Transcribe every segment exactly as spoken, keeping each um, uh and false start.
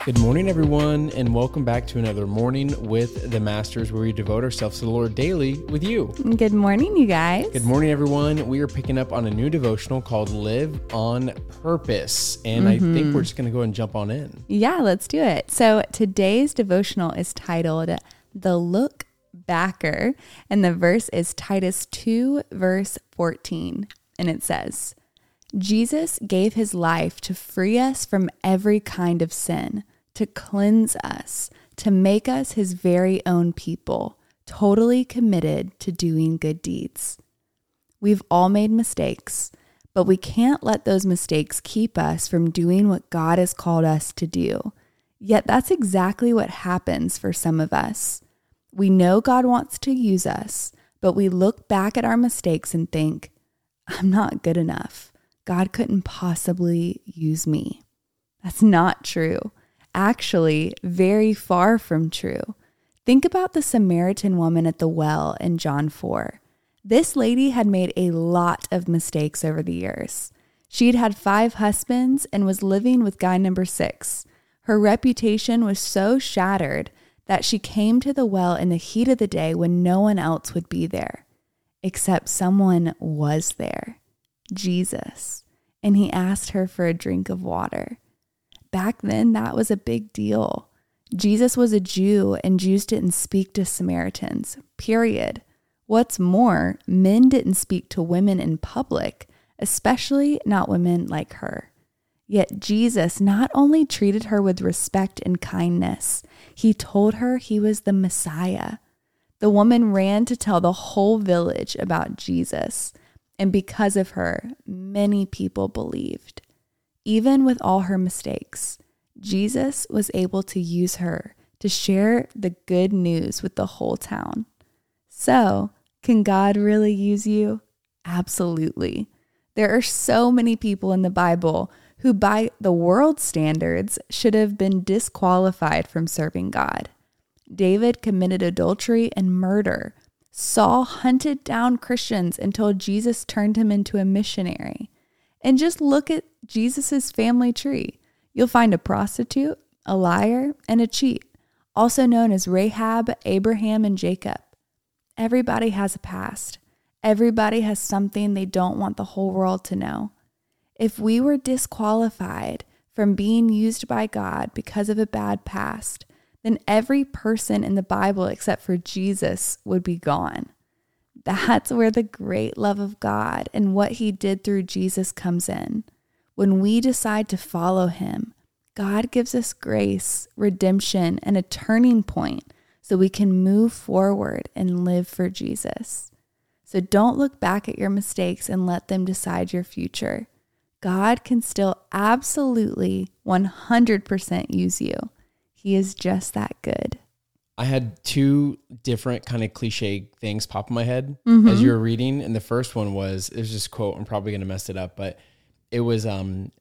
Good morning, everyone, and welcome back to another Morning with the Masters, where we devote ourselves to the Lord daily with you. Good morning, you guys. Good morning, everyone. We are picking up on a new devotional called Live on Purpose, and mm-hmm. I think we're just going to go ahead and jump on in. Yeah, let's do it. So today's devotional is titled The Look Backer, and the verse is Titus two, verse fourteen, and it says, Jesus gave his life to free us from every kind of sin, to cleanse us, to make us his very own people, totally committed to doing good deeds. We've all made mistakes, but we can't let those mistakes keep us from doing what God has called us to do. Yet that's exactly what happens for some of us. We know God wants to use us, but we look back at our mistakes and think, I'm not good enough. God couldn't possibly use me. That's not true. Actually, very far from true. Think about the Samaritan woman at the well in John four. This lady had made a lot of mistakes over the years. She'd had five husbands and was living with guy number six. Her reputation was so shattered that she came to the well in the heat of the day when no one else would be there. Except someone was there. Jesus, and he asked her for a drink of water. Back then, that was a big deal. Jesus was a Jew, and Jews didn't speak to Samaritans, period. What's more, men didn't speak to women in public, especially not women like her. Yet Jesus not only treated her with respect and kindness, he told her he was the Messiah. The woman ran to tell the whole village about Jesus. And because of her, many people believed. Even with all her mistakes, Jesus was able to use her to share the good news with the whole town. So, can God really use you? Absolutely. There are so many people in the Bible who, by the world's standards, should have been disqualified from serving God. David committed adultery and murder. Saul hunted down Christians until Jesus turned him into a missionary. And just look at Jesus's family tree. You'll find a prostitute, a liar, and a cheat, also known as Rahab, Abraham, and Jacob. Everybody has a past. Everybody has something they don't want the whole world to know. If we were disqualified from being used by God because of a bad past, then every person in the Bible except for Jesus would be gone. That's where the great love of God and what he did through Jesus comes in. When we decide to follow him, God gives us grace, redemption, and a turning point so we can move forward and live for Jesus. So don't look back at your mistakes and let them decide your future. God can still absolutely one hundred percent use you. He is just that good. I had two different kind of cliche things pop in my head mm-hmm. as you were reading. And the first one was, there's this quote, I'm probably going to mess it up, but it was, um,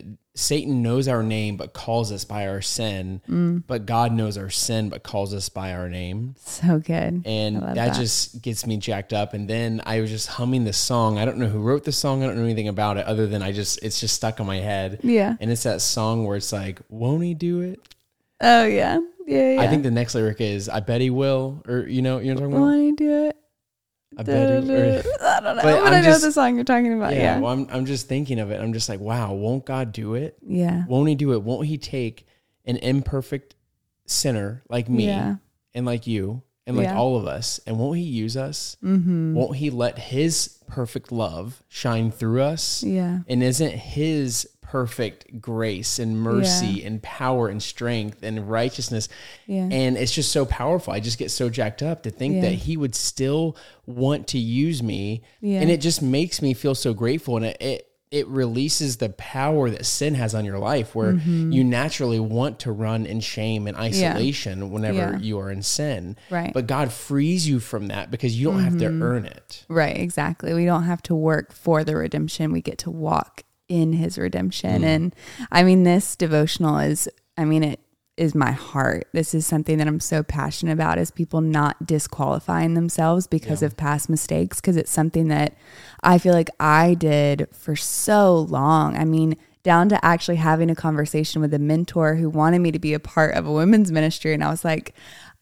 Satan knows our name, but calls us by our sin, mm. but God knows our sin, but calls us by our name. So good. And that, that just gets me jacked up. And then I was just humming this song. I don't know who wrote the song. I don't know anything about it other than I just, it's just stuck in my head. Yeah. And it's that song where it's like, won't he do it? Oh, yeah. Yeah, yeah. I think the next lyric is, I bet he will, or, you know, you know what I'm talking about? Why you do it? I bet he will. I don't know, but, but I know just, the song you're talking about, yeah. yeah. Well, I'm, I'm just thinking of it. I'm just like, wow, won't God do it? Yeah. Won't he do it? Won't he take an imperfect sinner like me yeah. and like you and like yeah. all of us, and won't he use us? Mm-hmm. Won't he let his perfect love shine through us? Yeah. And isn't his perfect grace and mercy yeah. and power and strength and righteousness. Yeah. And it's just so powerful. I just get so jacked up to think yeah. that he would still want to use me. Yeah. And it just makes me feel so grateful. And it, it, it releases the power that sin has on your life, where mm-hmm. you naturally want to run in shame and isolation yeah. whenever yeah. you are in sin. Right. But God frees you from that because you don't mm-hmm. have to earn it. Right. Exactly. We don't have to work for the redemption. We get to walk in his redemption. Mm. And I mean, this devotional is, I mean, it is my heart. This is something that I'm so passionate about, is people not disqualifying themselves because yeah. of past mistakes. Cause it's something that I feel like I did for so long. I mean, down to actually having a conversation with a mentor who wanted me to be a part of a women's ministry. And I was like,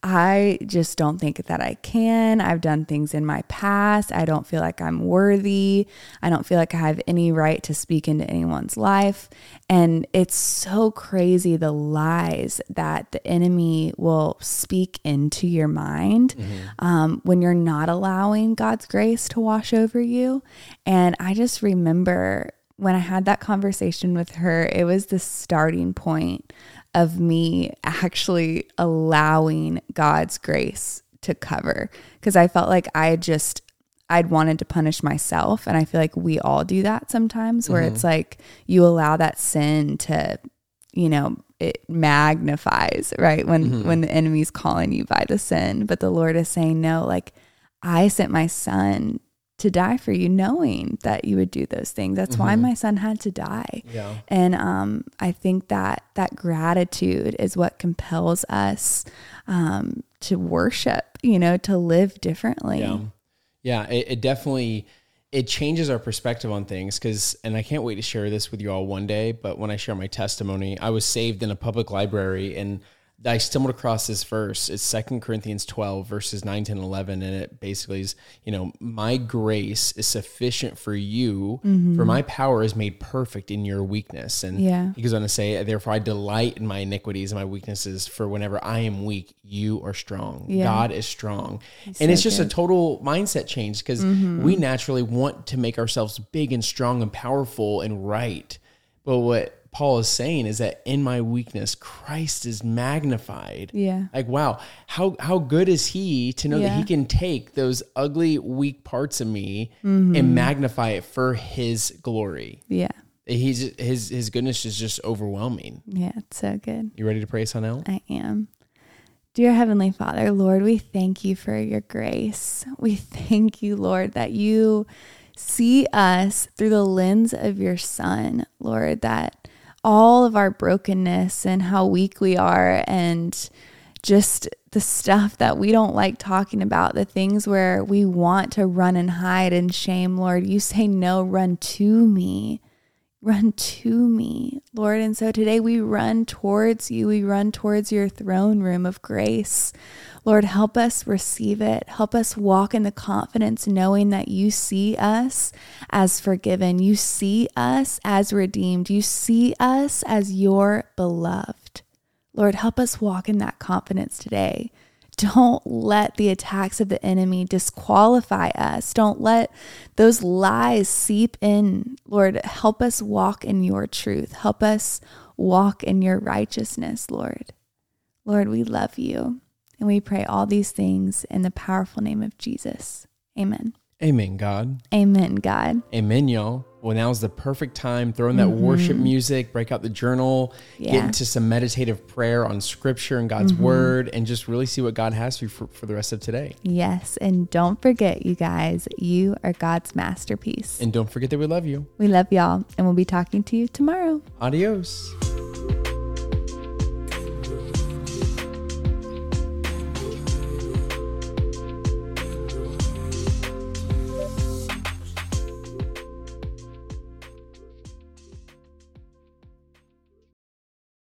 I just don't think that I can. I've done things in my past. I don't feel like I'm worthy. I don't feel like I have any right to speak into anyone's life. And it's so crazy, the lies that the enemy will speak into your mind mm-hmm. um, when you're not allowing God's grace to wash over you. And I just remember when I had that conversation with her, it was the starting point of me actually allowing God's grace to cover, because I felt like I just, I'd wanted to punish myself. And I feel like we all do that sometimes where mm-hmm. it's like you allow that sin to, you know, it magnifies, right? When, mm-hmm. when the enemy's calling you by the sin, but the Lord is saying, no, like I sent my son to die for you, knowing that you would do those things. That's mm-hmm. why my son had to die. Yeah. And um, I think that that gratitude is what compels us um, to worship, you know, to live differently. Yeah. Yeah. It, it definitely, it changes our perspective on things. Cause, and I can't wait to share this with you all one day, but when I share my testimony, I was saved in a public library and I stumbled across this verse. It's Second Corinthians twelve, verses nine, ten, eleven. And it basically is, you know, my grace is sufficient for you, mm-hmm. for my power is made perfect in your weakness. And yeah. he goes on to say, therefore I delight in my iniquities and my weaknesses, for whenever I am weak, you are strong. Yeah. God is strong. He's and so it's just good. A total mindset change, because mm-hmm. we naturally want to make ourselves big and strong and powerful and right. But what Paul is saying is that in my weakness, Christ is magnified. Yeah. Like, wow, how, how good is he to know yeah. that he can take those ugly, weak parts of me mm-hmm. and magnify it for his glory. Yeah. He's, his, his goodness is just overwhelming. Yeah. It's so good. You ready to pray, Sonel? I am. Dear Heavenly Father, Lord, we thank you for your grace. We thank you, Lord, that you see us through the lens of your Son, Lord, that all of our brokenness and how weak we are and just the stuff that we don't like talking about, the things where we want to run and hide in shame, Lord, you say, no, run to me, run to me, Lord. And so today we run towards you. We run towards your throne room of grace. Lord, help us receive it. Help us walk in the confidence knowing that you see us as forgiven. You see us as redeemed. You see us as your beloved. Lord, help us walk in that confidence today. Don't let the attacks of the enemy disqualify us. Don't let those lies seep in. Lord, help us walk in your truth. Help us walk in your righteousness, Lord. Lord, we love you. And we pray all these things in the powerful name of Jesus. Amen. Amen, God. Amen, God. Amen, y'all. Well, now's the perfect time. Throw in that mm-hmm. worship music, break out the journal, yeah. get into some meditative prayer on scripture and God's mm-hmm. word, and just really see what God has for you for, for the rest of today. Yes. And don't forget, you guys, you are God's masterpiece. And don't forget that we love you. We love y'all. And we'll be talking to you tomorrow. Adios.